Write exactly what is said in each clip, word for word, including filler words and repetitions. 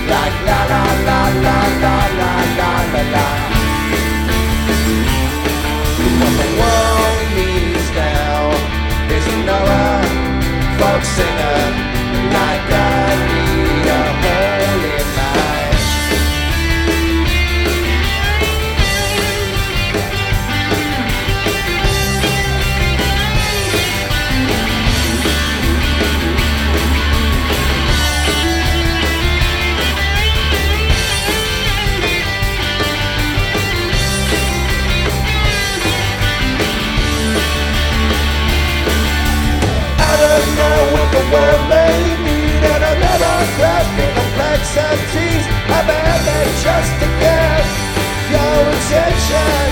like la la la la la la la la la. What the world needs now is another folk singer like I need a hole in mine. The world may need and another class for complexities. I beg that just to get your attention.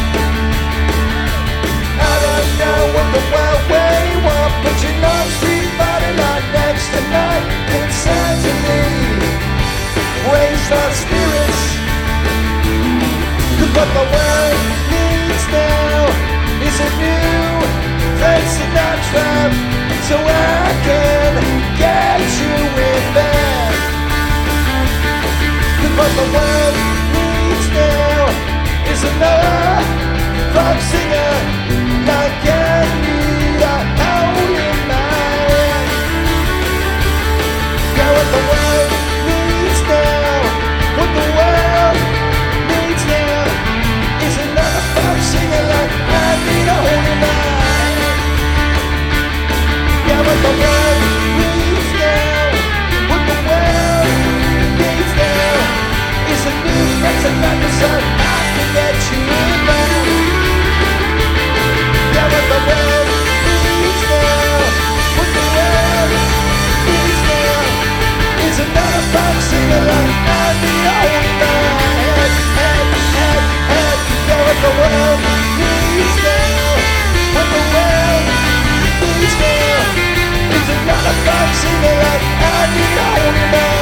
I don't know what the world may want, but you know street body right next to night. Insanity, raise our spirits. Cause what the world needs now is a new Frank Sinatra, so I can get you in bed. Cause what the world needs now is another folk singer like I need a hole in mine. Yeah, what the world needs now, what the world needs now is another folk singer like I need a hole in mine. Yeah, what the world needs now, what the world needs now is a new face and not the sun. I can get you in there. Yeah, what the world needs now, what the world needs now is another folk singer like I need a hole in my head, head, head, head. Yeah, what the world needs now, what the world needs now is another folk singer like I need a hole in my